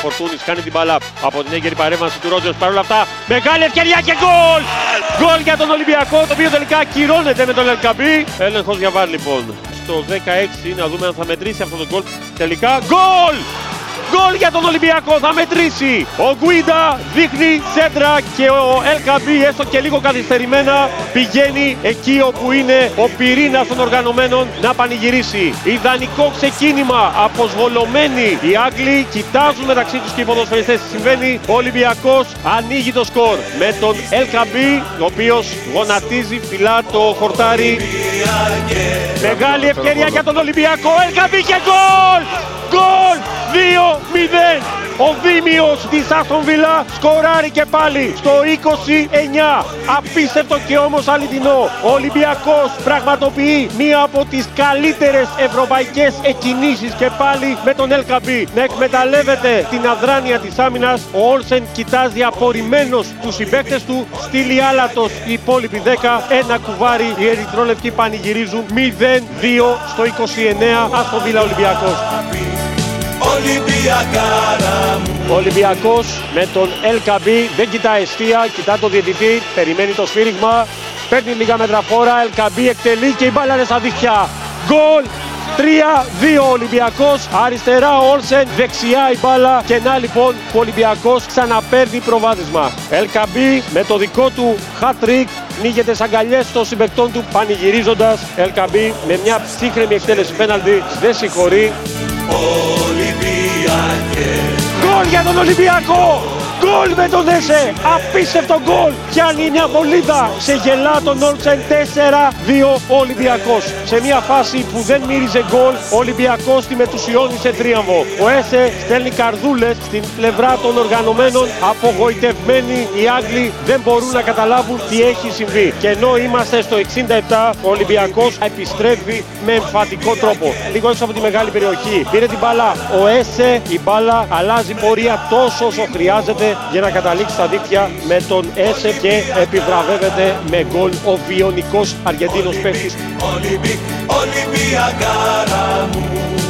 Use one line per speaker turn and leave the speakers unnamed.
Φορτούνης κάνει την μπάλα από την έγκαιρη παρέμβαση του Ρότζερς. Παρ' όλα αυτά, μεγάλη ευκαιρία και γκολ! Γκολ για τον Ολυμπιακό, το οποίο τελικά ακυρώνεται με τον Ελκαμπή. Έλεγχος για βάρ λοιπόν. Στο 16, να δούμε αν θα μετρήσει αυτό το γκολ. Τελικά, γκολ! Γκολ για τον Ολυμπιακό, θα μετρήσει. Ο Γκουίντα δείχνει σέντρα και ο Ελκαμπή, έστω και λίγο καθυστερημένα, πηγαίνει εκεί όπου είναι ο πυρήνας των οργανωμένων να πανηγυρίσει. Ιδανικό ξεκίνημα, αποσβολωμένοι οι Άγγλοι, κοιτάζουν μεταξύ τους και οι ποδοσφαιριστές τι συμβαίνει. Ο Ολυμπιακός ανοίγει το σκορ με τον Ελκαμπή, ο οποίος γονατίζει, φυλά το χορτάρι. Μεγάλη ευκαιρία για τον Ολυμπιακό, Ελκαμπή και γκολ! Γκολ! 2-0! Ο Δήμιος της Άστον Βίλα σκοράρει και πάλι στο 29. Απίστευτο και όμως αληθινό. Ο Ολυμπιακός πραγματοποιεί μία από τις καλύτερες ευρωπαϊκές εκκινήσεις και πάλι με τον Ελκαμπή να εκμεταλλεύεται την αδράνεια της άμυνας. Ο Όλσεν κοιτάζει απορριμμένος τους συμπαίκτες του. Στείλει άλατος οι υπόλοιποι 10. Ένα κουβάρι, οι ερυθρόλευκοι πανηγυρίζουν. 0-2 στο 29. Άστον Βίλα Ολυμπιακός. Ο Ολυμπιακός με τον Ελκαμπή δεν κοιτά εστία, κοιτά τον διαιτητή, περιμένει το σφύριγμα, παίρνει λίγα μέτρα φόρα, Ελκαμπή εκτελεί και η μπάλα είναι στα δίχτυα. Γκολ! 3-2 Ολυμπιακός, αριστερά ο Όλσεν, δεξιά η μπάλα και να λοιπόν ο Ολυμπιακός ξαναπαίρνει προβάδισμα. Ελκαμπή με το δικό του hat-trick πνίγεται σαν αγκαλιές των συμπαικτών του πανηγυρίζοντας. Ελκαμπή με μια ψύχρεμη εκτέλεση πέναλτι δεν συγχωρεί. Γκολ για τον Ολυμπιακό! Γκολ με τον Έσε! Απίστευτο γκολ! Πιάνει μια βολίδα σε γελά τον Όλσεν. 4-2 ο Ολυμπιακός. Σε μια φάση που δεν μύριζε γκολ, ο Ολυμπιακός τη μετουσιώνει σε τρίαμβο. Ο Έσε στέλνει καρδούλες στην πλευρά των οργανωμένων. Απογοητευμένοι οι Άγγλοι δεν μπορούν να καταλάβουν τι έχει συμβεί. Και ενώ είμαστε στο 67, ο Ολυμπιακός επιστρέφει με εμφατικό τρόπο. Λίγο έξω από τη μεγάλη περιοχή. Πήρε την μπάλα ο Έσε, η μπάλα αλλάζει πορεία τόσο όσο χρειάζεται για να καταλήξει στα δίκτυα με τον Έσε και επιβραβεύεται με γκολ ο βιονικός Αργεντίνος παίκτης.